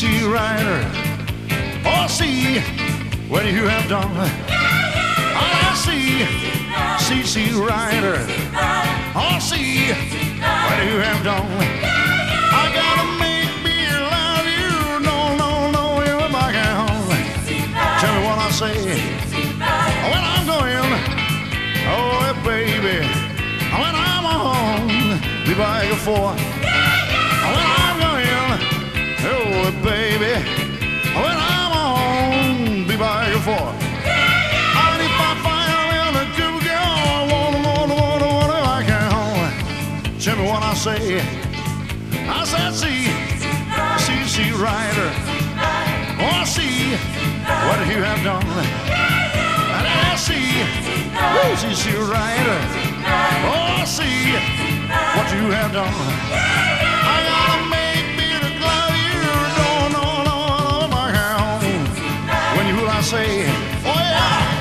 CC Rider. Oh, see what you have done. I see CC Rider. Oh, see what you have done. I gotta make me love you. No, no, no, you're back at home. Tell me what I say when I'm going. Oh, baby, when I'm home, be back for. When I'm going, oh, baby, when I'm home, be back for. And if I find a good girl, I wanna back at home. Tell me what I say. I said, CC Rider. Oh, I see what you have done. And I see, CC Rider. Oh, I see what you have done. I gotta make me to love you. No, no, no, my home. When you will I say, oh yeah.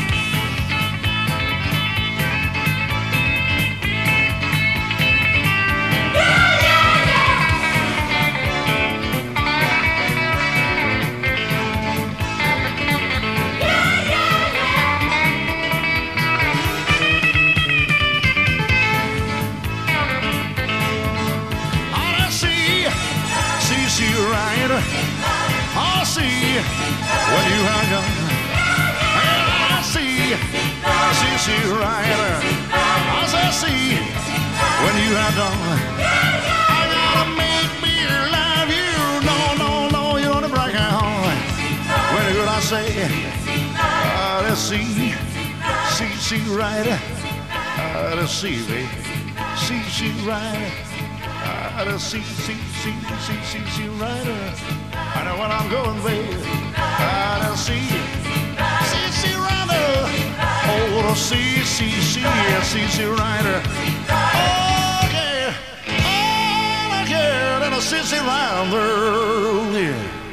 CC Rider, I see what you have done. I see CC Rider, I see what you have done. I gotta make me love you. No, no, no, you're the black home. When good I say, let's see CC Rider, let's see, baby, CC Rider. Let's see Rider. I know when I'm going, baby. Let's see Rider. Oh, the CC Rider. Okay, oh, okay, then a CC Rider. Yeah.